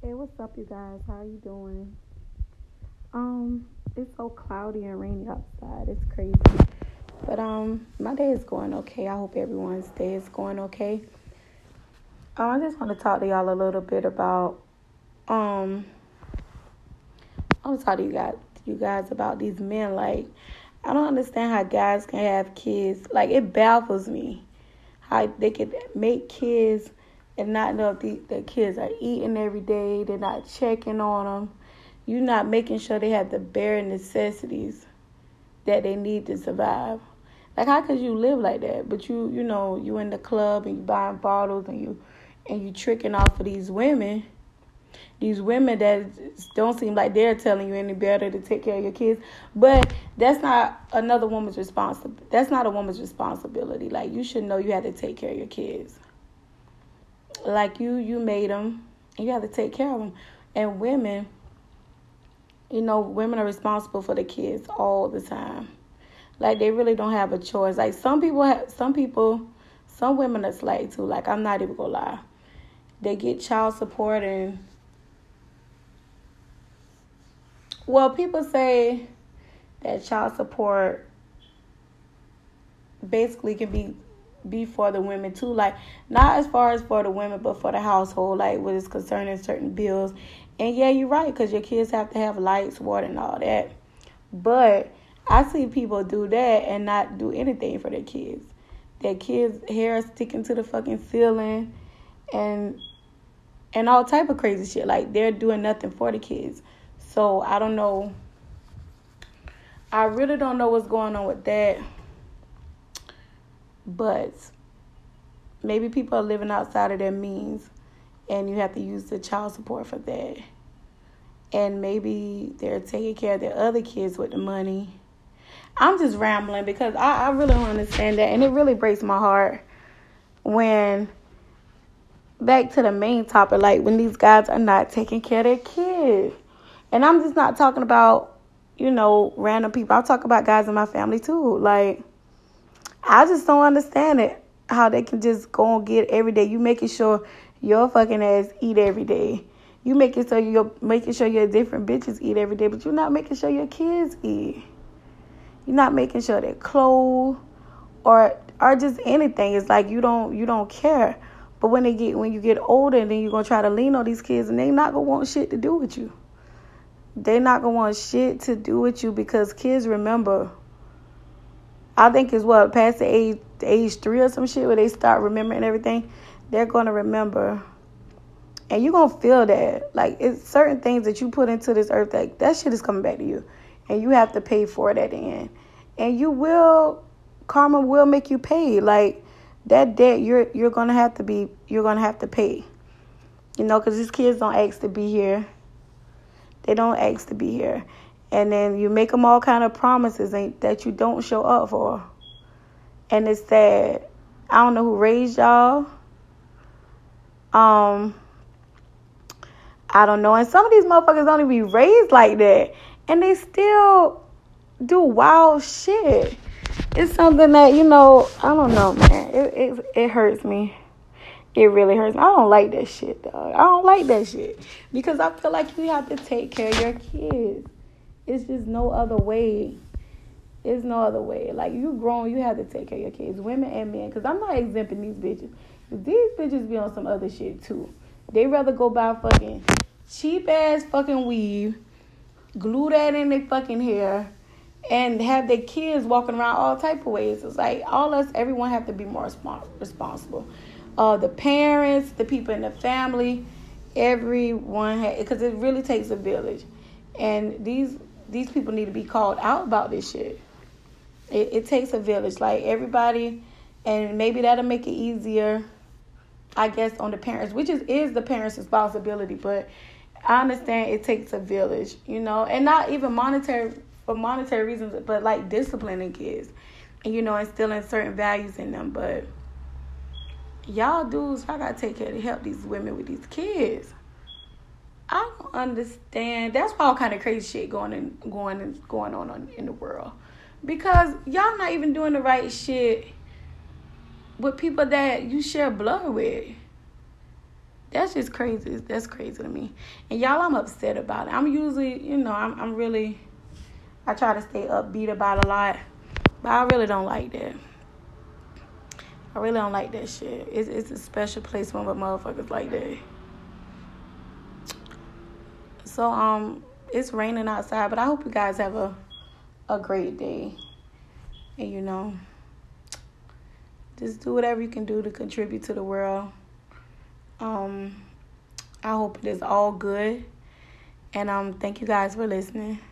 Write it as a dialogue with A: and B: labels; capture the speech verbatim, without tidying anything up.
A: Hey, what's up, you guys? How you doing? Um, it's so cloudy and rainy outside. It's crazy. But um, my day is going okay. I hope everyone's day is going okay. Um, I just want to talk to y'all a little bit about um. I want to talk to you guys, you guys about these men. Like, I don't understand how guys can have kids. Like, it baffles me how they can make kids and not know if the, the kids are eating every day. They're not checking on them. You're not making sure they have the bare necessities that they need to survive. Like, how could you live like that? But you, you know, you in the club and you buying bottles and you, and you tricking off of these women. These women that don't seem like they're telling you any better to take care of your kids. But that's not another woman's responsibility. That's not a woman's responsibility. Like, you should know you have to take care of your kids. Like, you, you made them, and you have to take care of them. And women, you know, women are responsible for the kids all the time. Like, they really don't have a choice. Like, some people, have, some people, some women are slaves too. Like, I'm not even gonna lie. They get child support and, well, people say that child support basically can be be for the women too. Like, not as far as for the women, but for the household, like what is concerning certain bills. And yeah, you're right, because your kids have to have lights, water, and all that. But I see people do that and not do anything for their kids. Their kids' hair is sticking to the fucking ceiling and and all type of crazy shit. Like, they're doing nothing for the kids. So I don't know. I really don't know what's going on with that. But maybe people are living outside of their means, and you have to use the child support for that. And maybe they're taking care of their other kids with the money. I'm just rambling because I, I really don't understand that. And it really breaks my heart when, back to the main topic, like when these guys are not taking care of their kids. And I'm just not talking about, you know, random people. I'm talking about guys in my family too. Like, I just don't understand it. How they can just go and get every day. You making sure your fucking ass eat every day. You making sure you're making sure your different bitches eat every day, but you're not making sure your kids eat. You're not making sure they're clothed or or just anything. It's like you don't you don't care. But when they get when you get older, then you're gonna try to lean on these kids, and they not gonna want shit to do with you. They not gonna want shit to do with you because kids remember. I think it's what, past the age age three or some shit where they start remembering everything. They're gonna remember, and you're gonna feel that. Like, it's certain things that you put into this earth, that that shit is coming back to you, and you have to pay for it at the end. And you will, karma will make you pay. Like, that debt, you're you're gonna have to be, you're gonna have to pay. You know, because these kids don't ask to be here. They don't ask to be here. And then you make them all kind of promises that you don't show up for. And it's sad. I don't know who raised y'all. Um, I don't know. And some of these motherfuckers don't even be raised like that. And they still do wild shit. It's something that, you know, I don't know, man. It, it, it hurts me. It really hurts me. I don't like that shit, dog. I don't like that shit. Because I feel like you have to take care of your kids. It's just no other way. It's no other way. Like, you grown, you have to take care of your kids, women and men. Because I'm not exempting these bitches. These bitches be on some other shit, too. They rather go buy fucking cheap-ass fucking weave, glue that in their fucking hair, and have their kids walking around all type of ways. It's like, all us, everyone have to be more responsible. Uh, the parents, the people in the family, everyone, because it really takes a village. And these these people need to be called out about this shit. It, it takes a village, like everybody, and maybe that'll make it easier, I guess, on the parents, which is, is the parents' responsibility. But I understand it takes a village, you know, and not even monetary for monetary reasons, but like disciplining kids, and, you know, instilling certain values in them. But y'all dudes, y'all gotta take care to help these women with these kids. I don't understand. That's why all kind of crazy shit going in, going in, going on in the world, because y'all not even doing the right shit with people that you share blood with. That's just crazy. That's crazy to me. And y'all, I'm upset about it. I'm usually, you know, I'm, I'm really, I try to stay upbeat about a lot. But I really don't like that. I really don't like that shit. It's, it's a special place for motherfuckers like that. So, um, it's raining outside, but I hope you guys have a, a great day. And, you know, just do whatever you can do to contribute to the world. Um, I hope it is all good. And um, thank you guys for listening.